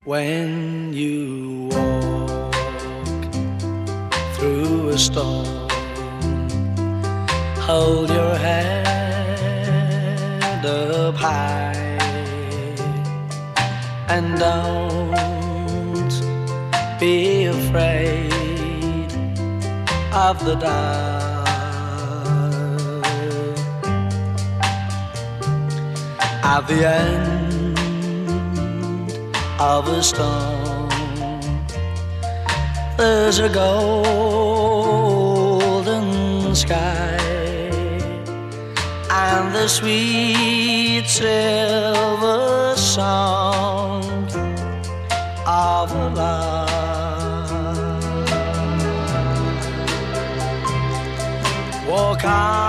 when you walk through a storm. Hold your head up high and don't be afraid of the dark. At the end of a storm, there's a golden sky and the sweet silver song of love. Walk on